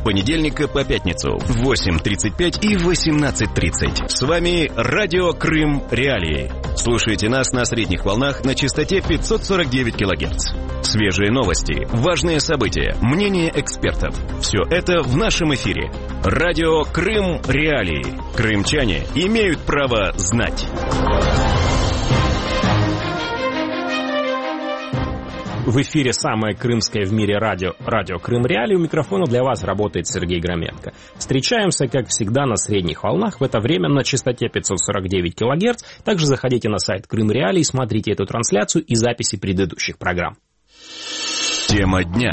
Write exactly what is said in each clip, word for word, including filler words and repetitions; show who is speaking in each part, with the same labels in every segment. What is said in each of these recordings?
Speaker 1: понедельника по пятницу в восемь тридцать пять и восемнадцать тридцать. С вами Радио Крым Реалии. Слушайте нас на средних волнах на частоте пятьсот сорок девять килогерц. Свежие новости, важные события, мнения экспертов. Все это в нашем эфире. Радио Крым Реалии. Крымчане имеют право знать.
Speaker 2: В эфире самое крымское в мире радио, радио Крым Реалии. У микрофона для вас работает Сергей Громенко. Встречаемся, как всегда, на средних волнах. В это время на частоте пятьсот сорок девять килогерц. Также заходите на сайт Крым Реалии, смотрите эту трансляцию и записи предыдущих программ.
Speaker 1: Тема дня.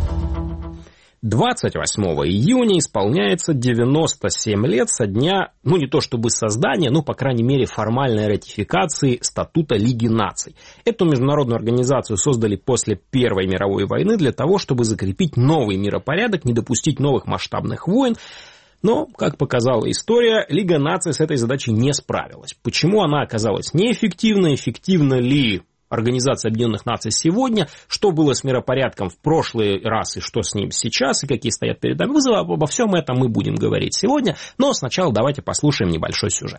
Speaker 2: двадцать восьмого июня исполняется девяносто семь лет со дня, ну не то чтобы создания, но, по крайней мере, формальной ратификации статута Лиги наций. Эту международную организацию создали после Первой мировой войны для того, чтобы закрепить новый миропорядок, не допустить новых масштабных войн. Но, как показала история, Лига наций с этой задачей не справилась. Почему она оказалась неэффективной, эффективна ли Организация Объединенных Наций сегодня, что было с миропорядком в прошлый раз и что с ним сейчас, и какие стоят перед нами вызовы, обо всем этом мы будем говорить сегодня. Но сначала давайте послушаем небольшой сюжет.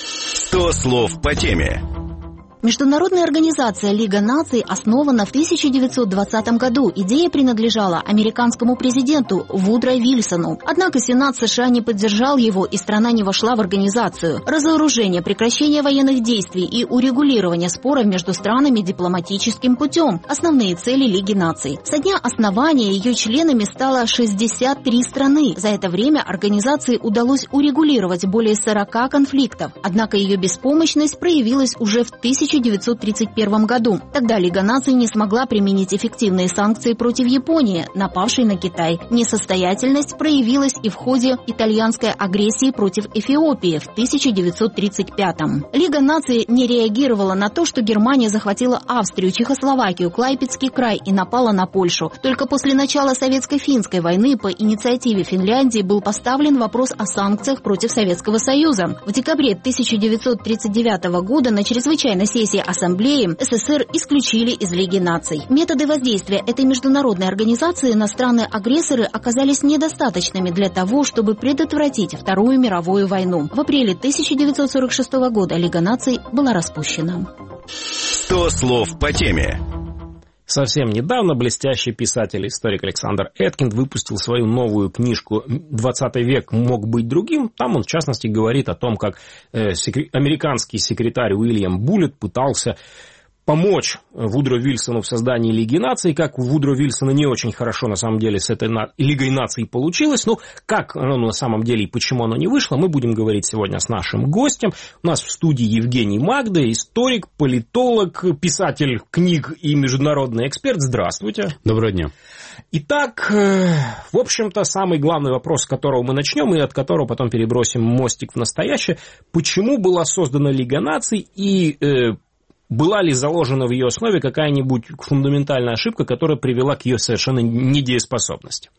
Speaker 1: сто слов по теме.
Speaker 3: Международная организация Лига наций основана в тысяча девятьсот двадцатом году. Идея принадлежала американскому президенту Вудро Вильсону. Однако Сенат США не поддержал его, и страна не вошла в организацию. Разоружение, прекращение военных действий и урегулирование споров между странами дипломатическим путем – основные цели Лиги наций. Со дня основания ее членами стало шестьдесят три страны. За это время организации удалось урегулировать более сорока конфликтов. Однако ее беспомощность проявилась уже в тысяча девятьсот тридцать первом году. Тогда Лига наций не смогла применить эффективные санкции против Японии, напавшей на Китай. Несостоятельность проявилась и в ходе итальянской агрессии против Эфиопии в тысяча девятьсот тридцать пятом. Лига наций не реагировала на то, что Германия захватила Австрию, Чехословакию, Клайпедский край и напала на Польшу. Только после начала Советско-финской войны по инициативе Финляндии был поставлен вопрос о санкциях против Советского Союза. В декабре тысяча девятьсот тридцать девятого года на чрезвычайной сессии Ассамблеи СССР исключили из Лиги наций. Методы воздействия этой международной организации на страны-агрессоры оказались недостаточными для того, чтобы предотвратить Вторую мировую войну. В апреле тысяча девятьсот сорок шестого года Лига наций была распущена.
Speaker 1: сто слов по теме.
Speaker 2: Совсем недавно блестящий писатель и историк Александр Эткинд выпустил свою новую книжку «двадцатый век мог быть другим». Там он, в частности, говорит о том, как э, секре- американский секретарь Уильям Буллет пытался помочь Вудро Вильсону в создании Лиги наций. Как у Вудро Вильсона не очень хорошо, на самом деле, с этой на... Лигой наций получилось. Но как оно на самом деле и почему оно не вышло, мы будем говорить сегодня с нашим гостем. У нас в студии Евгений Магда, историк, политолог, писатель книг и международный эксперт. Здравствуйте.
Speaker 4: Доброго дня.
Speaker 2: Итак, в общем-то, самый главный вопрос, с которого мы начнем, и от которого потом перебросим мостик в настоящее. Почему была создана Лига наций и... Э, Была ли заложена в ее основе какая-нибудь фундаментальная ошибка, которая привела к ее совершенно недееспособности?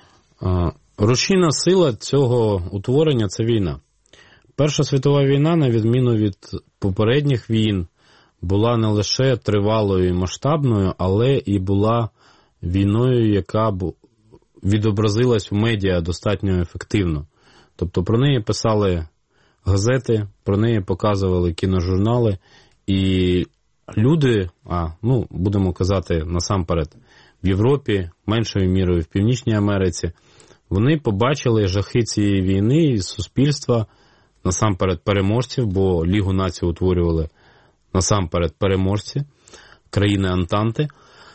Speaker 4: Рушійна сила цього утворення – це війна. Перша світова війна, на відміну від попередніх війн, була не лише тривалою і масштабною, але і була війною, яка відобразилась в медіа достатньо ефективно. Тобто про неї писали газети, про неї показували кіножурнали, і люди, а, ну, будемо казати насамперед, в Європі, меншою мірою в Північній Америці, вони побачили жахи цієї війни і суспільства, насамперед переможців, бо Лігу націй утворювали насамперед переможці, країни Антанти.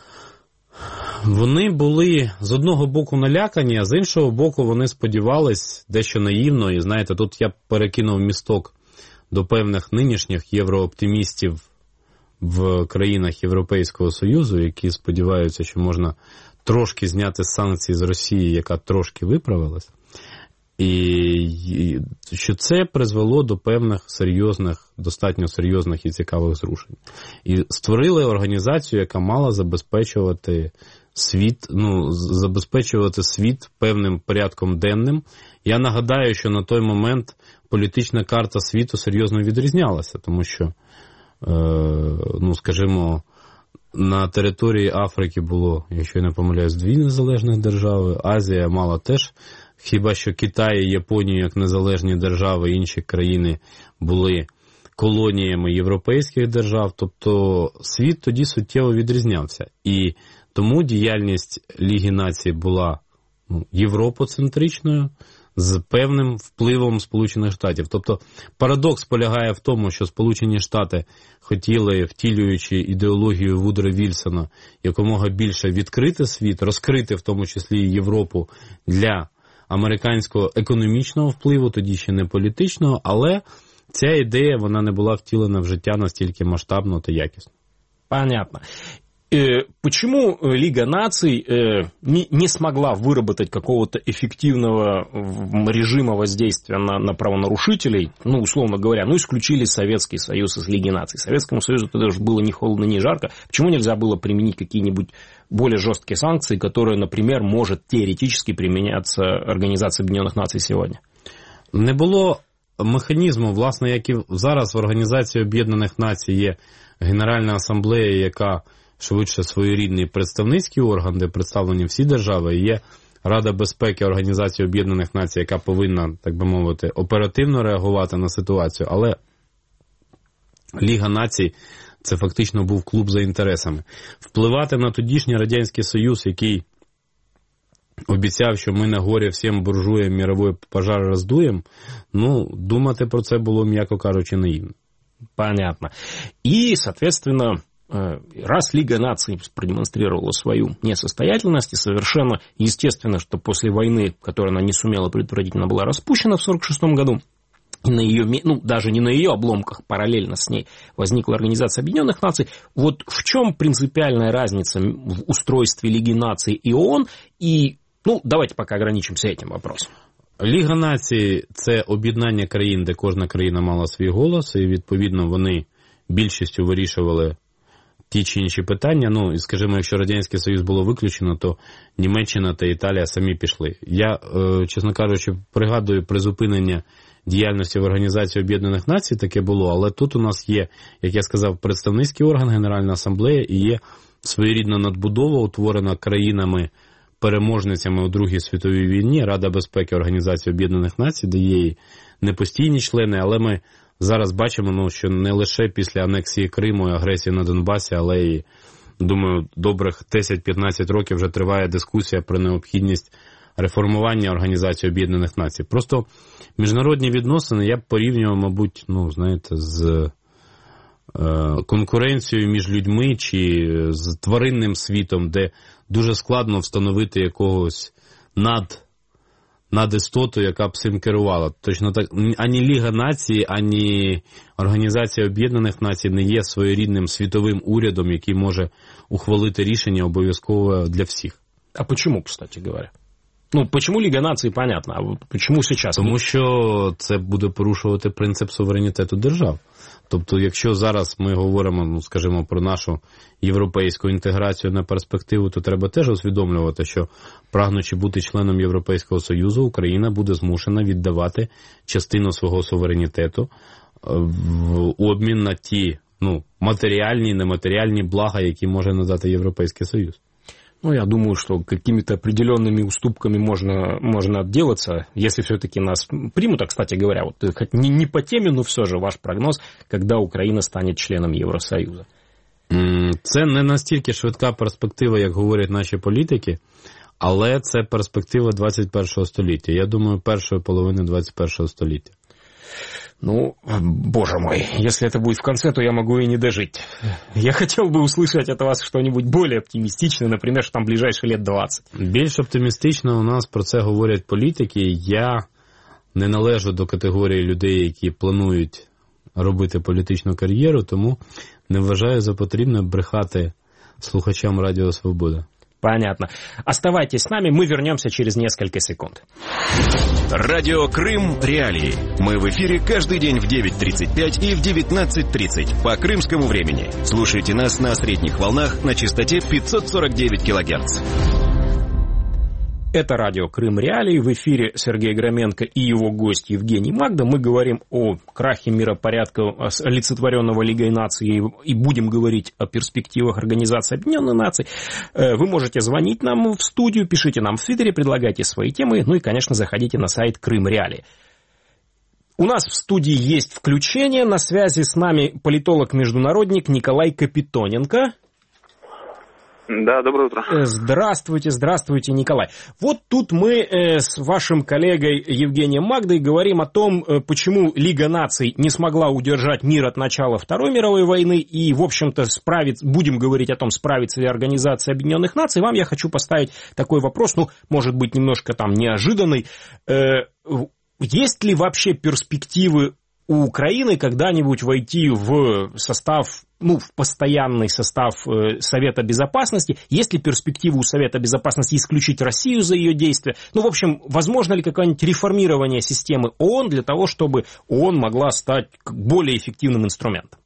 Speaker 4: Вони були з одного боку налякані, а з іншого боку вони сподівались дещо наївно, і знаєте, тут я перекинув місток до певних нинішніх єврооптимістів в країнах Європейського Союзу, які сподіваються, що можна трошки зняти санкції з Росії, яка трошки виправилась, і що це призвело до певних серйозних, достатньо серйозних і цікавих зрушень. І створили організацію, яка мала забезпечувати світ, ну, забезпечувати світ певним порядком денним. Я нагадаю, що на той момент політична карта світу серйозно відрізнялася, тому що, е, ну, скажімо, на території Африки було, якщо я не помиляюсь, дві незалежних держави, Азія мала теж хіба що Китай і Японія, як незалежні держави, інші країни були колоніями європейських держав, тобто світ тоді суттєво відрізнявся. І тому діяльність Ліги Націй була ну, європоцентричною, з певним впливом Сполучених Штатів. Тобто парадокс полягає в тому, що Сполучені Штати хотіли, втілюючи ідеологію Вудро Вільсона, якомога більше відкрити світ, розкрити в тому числі і Європу для американського економічного впливу, тоді ще не політичного, але ця ідея, вона не була втілена в життя настільки масштабно та якісно.
Speaker 2: Понятно. Почему Лига наций не, не смогла выработать какого-то эффективного режима воздействия на, на правонарушителей, ну, условно говоря, ну, исключили Советский Союз из Лиги наций. Советскому Союзу тогда уже было ни холодно, ни жарко. Почему нельзя было применить какие-нибудь более жесткие санкции, которые, например, может теоретически применяться Организацией Объединенных Наций сегодня?
Speaker 4: Не було механізму, власне, як і зараз в Організації Об'єднаних Націй є Генеральна Асамблея, яка швидше своєрідний представницький орган, де представлені всі держави, і є Рада безпеки Організації Об'єднаних Націй, яка повинна, так би мовити, оперативно реагувати на ситуацію, але Ліга Націй – це фактично був клуб за інтересами. Впливати на тодішній Радянський Союз, який обіцяв, що ми на горі всім буржуям мировой пожар роздуємо, ну, думати про це було, м'яко кажучи, наивно.
Speaker 2: Понятно. И, соответственно, раз Лига наций продемонстрировала свою несостоятельность, и совершенно естественно, что после войны, которую она не сумела предотвратить, она была распущена в сорок шестом году, и на ее, ну, даже не на ее обломках, параллельно с ней возникла Организация Объединенных Наций. Вот в чем принципиальная разница в устройстве Лиги наций и ООН? И, ну, давайте пока ограничимся этим вопросом.
Speaker 4: Ліга націй – це об'єднання країн, де кожна країна мала свій голос, і, відповідно, вони більшістю вирішували ті чи інші питання. Ну, і, скажімо, якщо Радянський Союз було виключено, то Німеччина та Італія самі пішли. Я, чесно кажучи, пригадую призупинення діяльності в Організації Об'єднаних Націй, таке було, але тут у нас є, як я сказав, представницький орган, Генеральна Асамблея, і є своєрідна надбудова, утворена країнами переможницями у Другій світовій війні, Рада безпеки Організації Об'єднаних Націй, де є і непостійні члени, але ми зараз бачимо, ну, що не лише після анексії Криму і агресії на Донбасі, але і, думаю, добрих десять-п'ятнадцять років вже триває дискусія про необхідність реформування Організації Об'єднаних Націй. Просто міжнародні відносини я б порівнював, мабуть, ну, знаєте, з конкуренцією між людьми чи з тваринним світом, де дуже складно встановити якогось над, надістоту, яка б цим керувала. Точно так, ані Ліга націй, ані Організація Об'єднаних Націй не є своєрідним світовим урядом, який може ухвалити рішення обов'язково для всіх.
Speaker 2: А почему, кстати говоря? Ну, почему Лига наций, понятно, а вот почему сейчас?
Speaker 4: Тому що це буде порушувати принцип суверенітету держав. Тобто, якщо зараз ми говоримо, ну, скажімо, про нашу європейську інтеграцію на перспективу, то треба теж усвідомлювати, що, прагнучи бути членом Європейського Союзу, Україна буде змушена віддавати частину свого суверенітету в обмін на ті, ну, матеріальні і нематеріальні блага, які може надати Європейський Союз.
Speaker 2: Ну, я думаю, что какими-то определенными уступками можно, можно отделаться, если все-таки нас примут. А, кстати говоря, вот хоть не, не по теме, но все же ваш прогноз, когда Украина станет членом Євросоюзу.
Speaker 4: Це не настільки швидка перспектива, як говорять наші політики, але це перспектива двадцять першого століття. Я думаю, першої половини двадцять першого століття.
Speaker 2: Ну, боже мой, если это будет в конце, то я могу и не дожить. Я хотел бы услышать от вас что-нибудь более оптимистичное, например, что там ближайшие лет двадцять.
Speaker 4: Більш оптимістично у нас про це говорять політики. Я не належу до категорії людей, які планують робити політичну кар'єру, тому не вважаю за потрібне брехати слухачам Радіо Свобода.
Speaker 2: Понятно. Оставайтесь с нами, мы вернемся через несколько секунд.
Speaker 1: Радио Крым Реалии. Мы в эфире каждый день в девять тридцать пять и в девятнадцать тридцать по крымскому времени. Слушайте нас на средних волнах на частоте пятьсот сорок девять килогерц.
Speaker 2: Это радио «Крым Реалии». В эфире Сергей Громенко и его гость Евгений Магда. Мы говорим о крахе миропорядка, олицетворенного Лигой наций, и будем говорить о перспективах Организации Объединенных Наций. Вы можете звонить нам в студию, пишите нам в Твиттере, предлагайте свои темы, ну и, конечно, заходите на сайт «Крым Реалии». У нас в студии есть включение. На связи с нами политолог-международник Николай Капитоненко.
Speaker 5: Да, доброе утро.
Speaker 2: Здравствуйте, здравствуйте, Николай. Вот тут мы э, с вашим коллегой Евгением Магдой говорим о том, э, почему Лига наций не смогла удержать мир от начала Второй мировой войны, и, в общем-то, справиться, будем говорить о том, справится ли Организация Объединенных Наций. Вам я хочу поставить такой вопрос, ну, может быть, немножко там неожиданный. Э, есть ли вообще перспективы у Украины когда-нибудь войти в состав, ну, в постоянный состав Совета Безопасности? Есть ли перспективы у Совета Безопасности исключить Россию за ее действия? Ну, в общем, возможно ли какое-нибудь реформирование системы ООН для того, чтобы ООН могла стать более эффективным инструментом?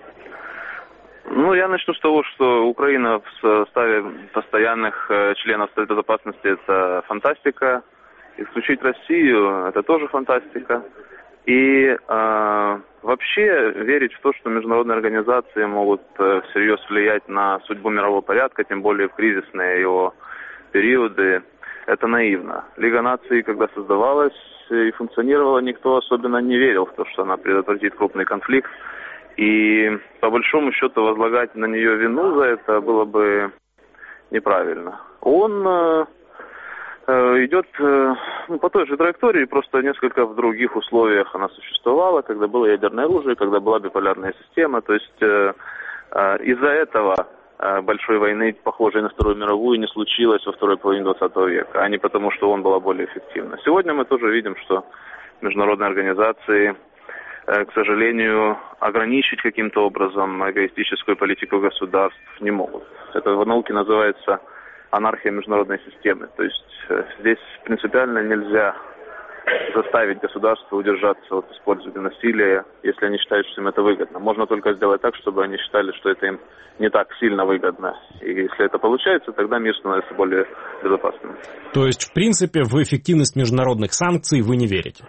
Speaker 5: Ну, я начну с того, что Украина в составе постоянных членов Совета Безопасности – это фантастика. Исключить Россию – это тоже фантастика. И э, вообще верить в то, что международные организации могут э, всерьез влиять на судьбу мирового порядка, тем более в кризисные его периоды, это наивно. Лига наций, когда создавалась и функционировала, никто особенно не верил в то, что она предотвратит крупный конфликт. И по большому счету возлагать на нее вину за это было бы неправильно. Он... Э, идет ну, по той же траектории, просто несколько в других условиях она существовала, когда было ядерное оружие, когда была биполярная система. То есть э, э, из-за этого э, большой войны, похожей на Вторую мировую, не случилось во второй половине двадцатого века, а не потому, что он была более эффективна. Сегодня мы тоже видим, что международные организации, э, к сожалению, ограничить каким-то образом эгоистическую политику государств не могут. Это в науке называется анархия международной системы. То есть э, здесь принципиально нельзя заставить государство удержаться от использования насилия, если они считают, что им это выгодно. Можно только сделать так, чтобы они считали, что это им не так сильно выгодно. И если это получается, тогда мир становится более безопасным.
Speaker 2: То есть, в принципе, в эффективность международных санкций вы не верите?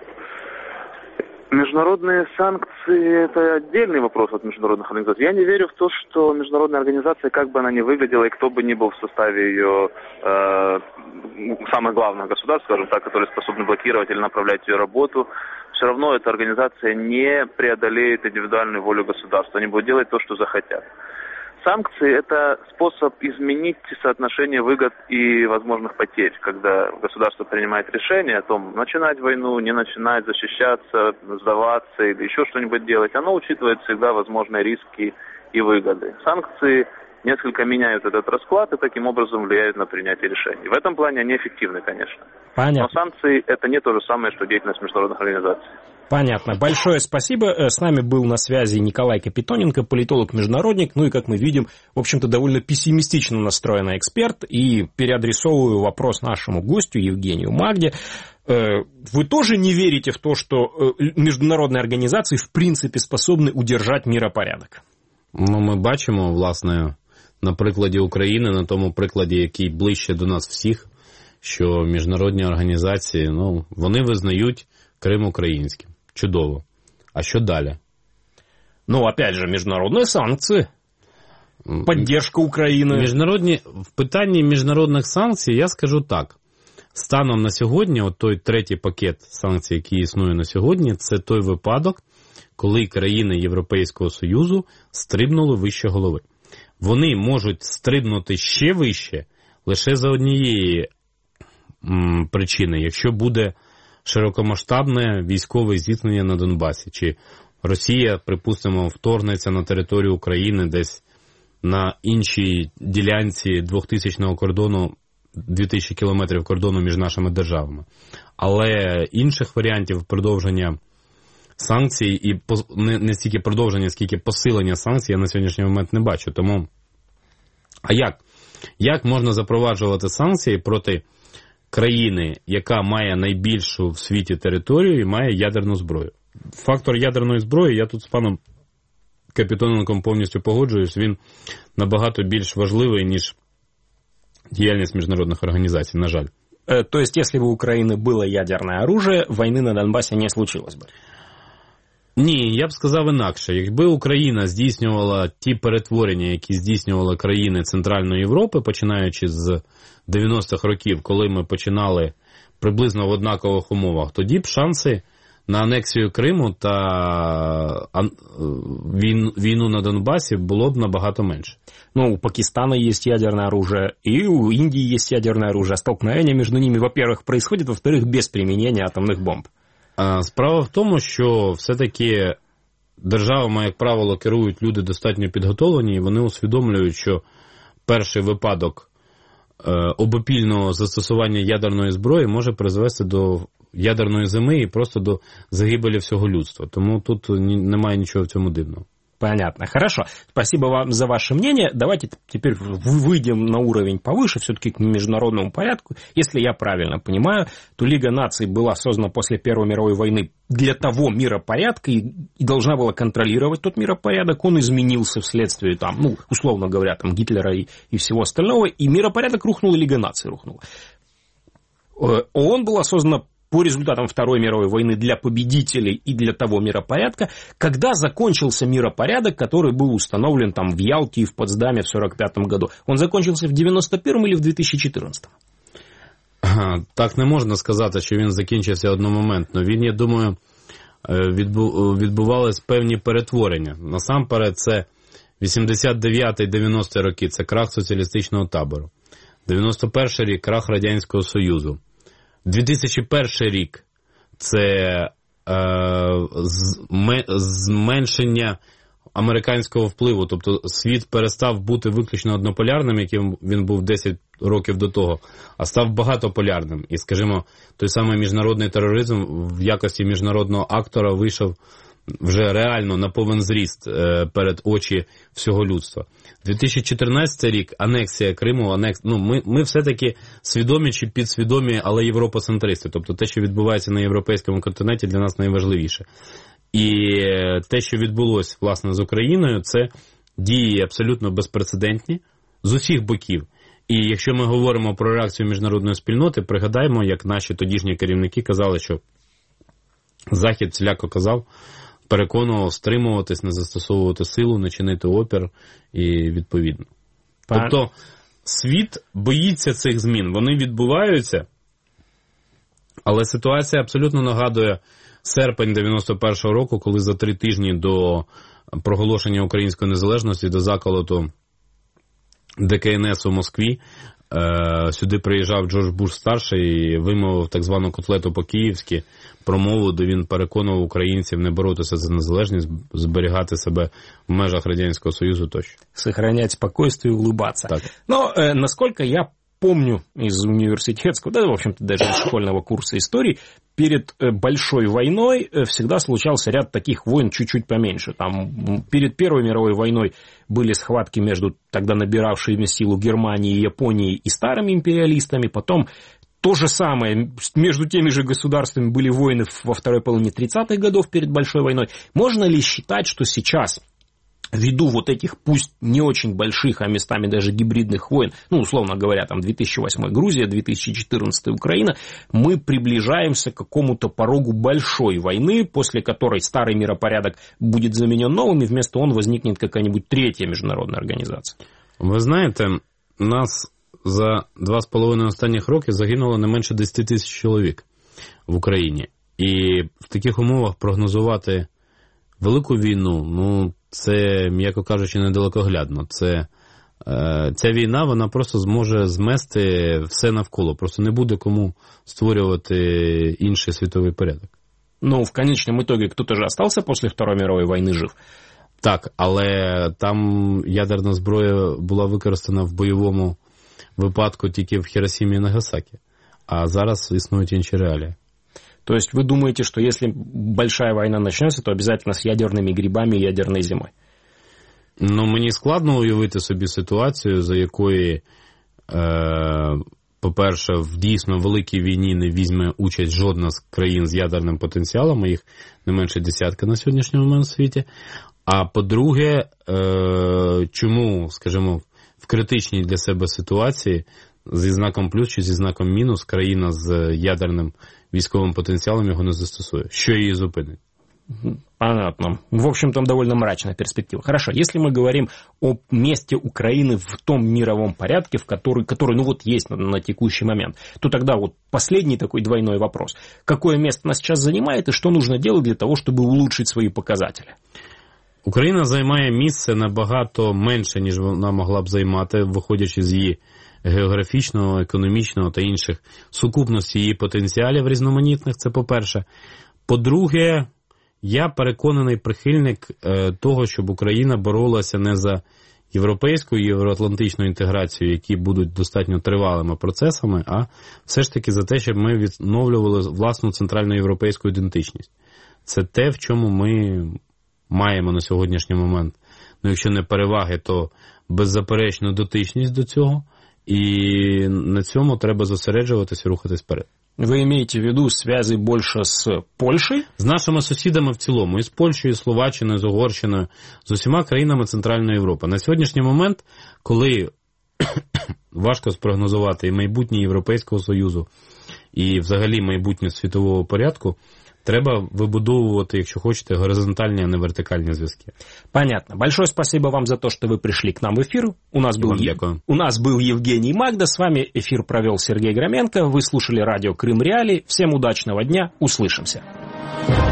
Speaker 5: Международные санкции – это отдельный вопрос от международных организаций. Я не верю в то, что международная организация, как бы она ни выглядела, и кто бы ни был в составе ее э, самых главных государств, скажем так, которые способны блокировать или направлять ее работу, все равно эта организация не преодолеет индивидуальную волю государства. Они будут делать то, что захотят. Санкции – это способ изменить соотношение выгод и возможных потерь, когда государство принимает решение о том, начинать войну, не начинать, защищаться, сдаваться или еще что-нибудь делать. Оно учитывает всегда возможные риски и выгоды. Санкции несколько меняют этот расклад и таким образом влияют на принятие решений. В этом плане они эффективны, конечно.
Speaker 2: Понятно.
Speaker 5: Но санкции – это не то же самое, что деятельность международных организаций.
Speaker 2: Понятно. Большое спасибо. С нами был на связи Николай Капитоненко, политолог-международник. Ну и, как мы видим, в общем-то, довольно пессимистично настроенный эксперт. И переадресовываю вопрос нашему гостю Евгению Магде. Вы тоже не верите в то, что международные организации в принципе способны удержать миропорядок?
Speaker 4: Ну, ми бачимо, власне, на прикладі України, на тому прикладі, який ближче до нас всіх, що міжнародні організації, ну, вони визнають Крим українським. Чудово. А що далі?
Speaker 2: Ну, опять же, міжнародні санкції. Поддержка України.
Speaker 4: Міжнародні, в питанні міжнародних санкцій я скажу так. Станом на сьогодні, от той третій пакет санкцій, який існує на сьогодні, це той випадок, коли країни Європейського Союзу стрибнули вище голови. Вони можуть стрибнути ще вище лише за однієї м, причини, якщо буде широкомасштабне військове зіткнення на Донбасі, чи Росія, припустимо, вторгнеться на територію України десь на іншій ділянці двохтисячного кордону, дві тисячі кілометрів кордону між нашими державами. Але інших варіантів продовження санкцій і не, не стільки продовження, скільки посилення санкцій я на сьогоднішній момент не бачу. Тому, а як? Як можна запроваджувати санкції проти країни, яка має найбільшу в світі територію і має ядерну зброю? Фактор ядерної зброї, я тут з паном Капітоненком повністю погоджуюсь, він набагато більш важливий, ніж діяльність міжнародних організацій, на жаль.
Speaker 2: То есть, если бы у Украины было ядерное оружие, войны на Донбасі не случилось би?
Speaker 4: Ні, я б сказав інакше. Якби Україна здійснювала ті перетворення, які здійснювали країни Центральної Європи, починаючи з дев'яностих років, коли ми починали приблизно в однакових умовах, тоді б шанси на анексію Криму та війну на Донбасі було б набагато менше.
Speaker 2: Ну, у Пакистана есть ядерное оружие, и у Индии есть ядерное оружие. Столкновение между ними, во-первых, происходит, во-вторых, без применения атомных бомб.
Speaker 4: Справа в тому, що все-таки державами, як правило, керують люди достатньо підготовлені, і вони усвідомлюють, що перший випадок обопільного застосування ядерної зброї може призвести до ядерної зими і просто до загибелі всього людства. Тому тут немає нічого в цьому дивного.
Speaker 2: Понятно. Хорошо. Спасибо вам за ваше мнение. Давайте теперь выйдем на уровень повыше, все-таки к международному порядку. Если я правильно понимаю, то Лига наций была создана после Первой мировой войны для того миропорядка и, и должна была контролировать тот миропорядок. Он изменился вследствие, там, ну, условно говоря, там, Гитлера и, и всего остального. И миропорядок рухнул, и Лига наций рухнула. ООН была создана по результатам Второй мировой войны для победителей и для того миропорядка, когда закончился миропорядок, который был установлен там в Ялте и в Потсдаме в сорок пятом году. Он закончился в девяносто первом или в дві тисячі чотирнадцятому?
Speaker 4: Так не можна сказати, що він закінчився одномоментно. Він, я думаю, відбувались певні перетворення. Насамперед, це вісімдесят дев'ятий - дев'яності роки, це крах соціалістичного табору. дев'яносто перший рік – крах Радянського Союзу. дві тисячі перший рік – це е, зменшення американського впливу, тобто світ перестав бути виключно однополярним, яким він був десять років до того, а став багатополярним. І, скажімо, той самий міжнародний тероризм в якості міжнародного актора вийшов вже реально на повен зріст е, перед очі всього людства. дві тисячі чотирнадцятий рік, анексія Криму, анекс... ну, ми, ми все-таки свідомі чи підсвідомі, але європоцентристи. Тобто те, що відбувається на європейському континенті, для нас найважливіше. І те, що відбулося, власне, з Україною, це дії абсолютно безпрецедентні з усіх боків. І якщо ми говоримо про реакцію міжнародної спільноти, пригадаємо, як наші тодішні керівники казали, що Захід всіляко казав, переконував стримуватись, не застосовувати силу, не чинити опір і відповідно. Тобто світ боїться цих змін, вони відбуваються, але ситуація абсолютно нагадує серпень дев'яносто першого року, коли за три тижні до проголошення української незалежності, до заколоту Де Ке Ен Ес у Москві, е, сюди приїжджав Джордж Буш-старший і вимовив так звану котлету по-київськи, промову, де він переконував українців не боротися за незалежність, зберігати себе в межах Радянського Союзу тощо.
Speaker 2: Сохранять спокойствие и улыбаться.
Speaker 4: Так.
Speaker 2: Но, э, насколько я помню из университетского, да, в общем-то, даже из школьного курса истории, перед большой войной всегда случался ряд таких войн чуть-чуть поменьше. Там перед Первой мировой войной были схватки между тогда набиравшими силу Германией, Японией и старыми империалистами. Потом то же самое, между теми же государствами были войны во второй половине тридцатых годов перед большой войной. Можно ли считать, что сейчас, ввиду вот этих, пусть не очень больших, а местами даже гибридных войн, ну, условно говоря, там две тысячи восьмой Грузия, две тысячи четырнадцатый Украина, мы приближаемся к какому-то порогу большой войны, после которой старый миропорядок будет заменен новым, и вместо он возникнет какая-нибудь третья международная организация?
Speaker 4: Ви знаєте, нас за два з половиною останніх років загинуло не менше десять тисяч чоловік в Україні. І в таких умовах прогнозувати велику війну, ну, це, м'яко кажучи, недалекоглядно. Це, е, ця війна, вона просто зможе змести все навколо. Просто не буде кому створювати інший світовий порядок.
Speaker 2: Ну, в конечном итоге, кто-то же остался после Второй мировой войны жив.
Speaker 4: Так, але там ядерна зброя була використана в бойовому випадку тільки в Хіросімі і Нагасакі. А зараз існують інші реалії.
Speaker 2: То есть вы думаете, что если большая война начнется, то обязательно с ядерными грибами и ядерной зимой?
Speaker 4: Ну, мені складно уявити собі ситуацію, за якої, е, по-перше, в дійсно великій війні не візьме участь жодна з країн з ядерним потенціалом, їх не менше десятка на сьогоднішній момент у світі. А по-друге, е, чому, скажімо, в критичній для себе ситуації зі знаком плюс чи зі знаком мінус країна з ядерним військовым потенциалом его не застосует. Что ее зупинит?
Speaker 2: Понятно. В общем, там довольно мрачная перспектива. Хорошо, если мы говорим о месте Украины в том мировом порядке, в который, который ну вот есть на, на текущий момент, то тогда вот последний такой двойной вопрос. Какое место она сейчас занимает и что нужно делать для того, чтобы улучшить свои показатели?
Speaker 4: Україна займає місце набагато менше, ніж вона могла б займати, виходячи з її географічного, економічного та інших сукупності її потенціалів різноманітних, це по-перше. По-друге, я переконаний прихильник е, того, щоб Україна боролася не за європейську і євроатлантичну інтеграцію, які будуть достатньо тривалими процесами, а все ж таки за те, щоб ми відновлювали власну центральноєвропейську ідентичність. Це те, в чому ми маємо на сьогоднішній момент, ну якщо не переваги, то беззаперечну дотичність до цього, і на цьому треба зосереджуватися і рухатись вперед.
Speaker 2: Ви маєте в виду зв'язки більше з Польщею?
Speaker 4: З нашими сусідами в цілому, і з Польщею, і з Словаччиною, з Угорщиною, з усіма країнами Центральної Європи. На сьогоднішній момент, коли важко спрогнозувати і майбутнє Європейського Союзу, і взагалі майбутнє світового порядку, треба выбудовывать, якщо хочете, горизонтальные, а не вертикальные зв'язки.
Speaker 2: Понятно. Большое спасибо вам за то, что вы пришли к нам в эфир. У нас, был, Е... У нас был Евгений Магда. С вами эфир провел Сергей Громенко. Вы слушали радио Крым Реалии. Всем удачного дня. Услышимся.